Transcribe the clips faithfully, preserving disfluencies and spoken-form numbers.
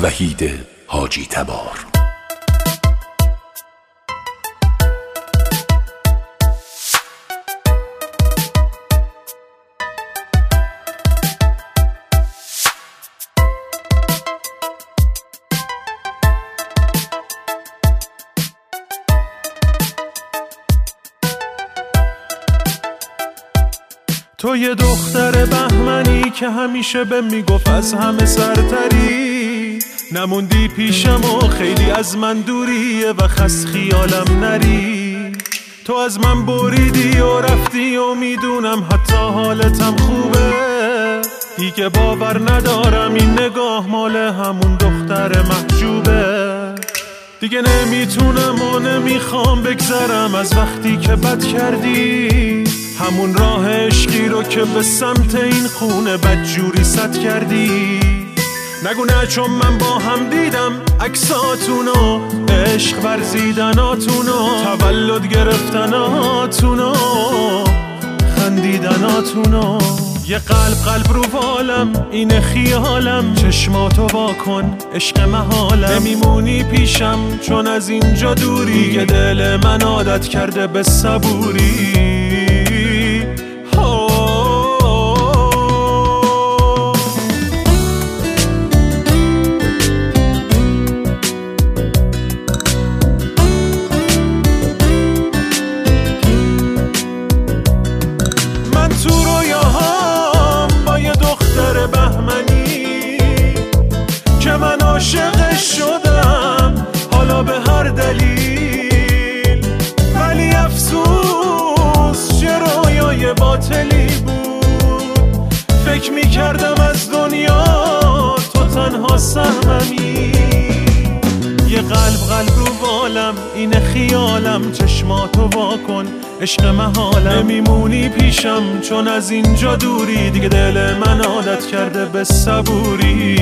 وحید حاجی تبار. تو یه دختر بهمنی که همیشه به میگفت از همه سرتری، نموندی پیشم و خیلی از من دوریه و خس خیالم نری. تو از من بریدی و رفتی و میدونم حتی حالتم خوبه، دیگه باور ندارم این نگاه مال همون دختر محجوبه. دیگه نمیتونم و نمیخوام بگذرم از وقتی که بد کردی، همون راه عشقی رو که به سمت این خونه بدجوری سد کردی. نگو نه چون من با هم دیدم عکساتونو، عشق ورزیدناتونو، تولد گرفتناتونو، خندیدناتونو. یه قلب قلب رو بالم اینه خیالم، چشماتو واکن عشق محالم. نمیمونی پیشم چون از اینجا دوری، دیگه دل من عادت کرده به صبوری. عاشقش شدم حالا به هر دلیل، ولی افسوس چه رویای باطلی بود. فکر میکردم از دنیا تو تنها سهممی. یه قلب قلب رو بالم اینه خیالم، چشماتو واکن عشق محالم. نمیمونی پیشم چون از اینجا دوری، دیگه دل من عادت کرده به صبوری.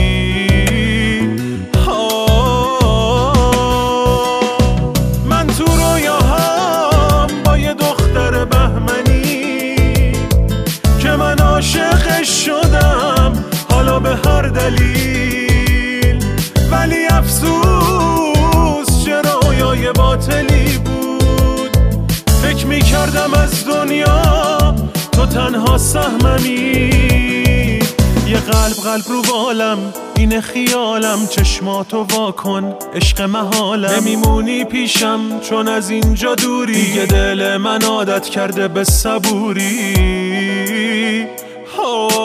عاشقش شدم حالا به هر دلیل، ولی افسوس چه رویای باطلی بود. فکر میکردم از دنیا تو تنها سهممی. یه قلب قلب رو بالم اینه خیالم، چشماتو واکن عشق محالم. نمیمونی پیشم چون از اینجا دوری، دیگه دل من عادت کرده به صبوری. Oh